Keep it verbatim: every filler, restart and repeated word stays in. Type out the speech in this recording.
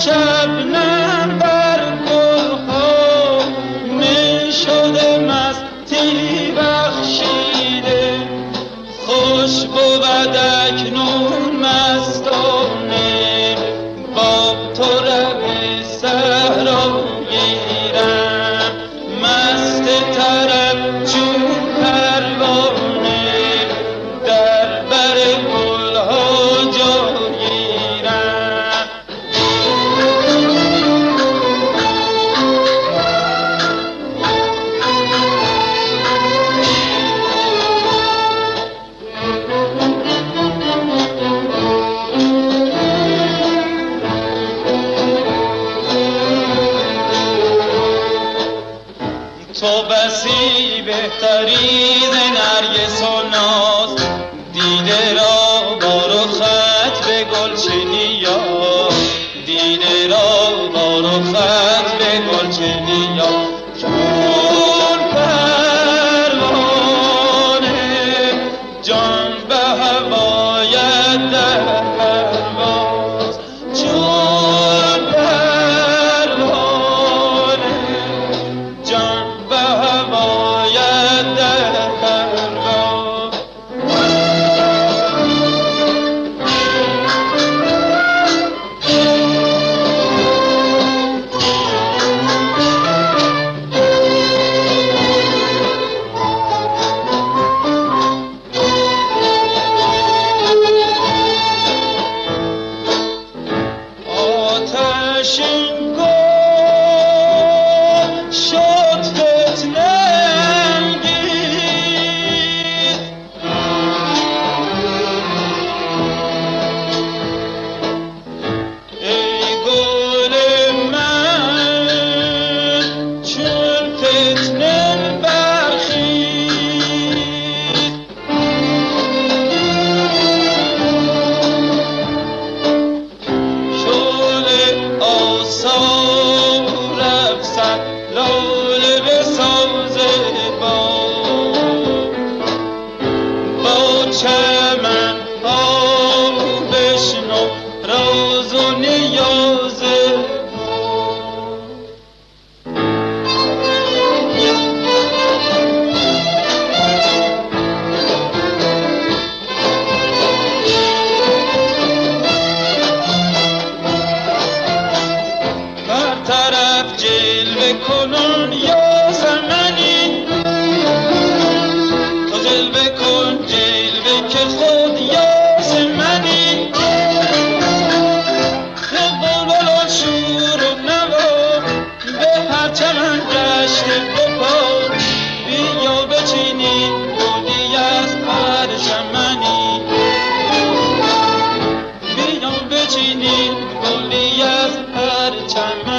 شبنم بر گلها می شده مستی بخشیده، خوش بود اکنون مستانه با تو رب صحرا گیرم، مست طرب چون پروانه در بر گلها جا گیرم. تو بسی بهتری ز نرگس و ناز، دیده را با رخت به گلچنیا، دیده را با رخت به گلچنیا، چون پروانه جان به هوایت در پرواز، چون پروانه جان به هوایت در پرواز. آتشین گل شد فتنه انگیز، ای گل من چون فتنه برخیز، شعله آثار افسر لاله بساز باد، با چمن ها بشنو راز و نیاز باد. بر طرف جلوه کنون یا زمنی، تو جلوه کن جلوه که خود یا زمنی، به بلبلان شور و نوا به هر چمن گشته بپا، بیا بچینی گلی از هر چمنی، بیا بچینی گلی از هر چمنی.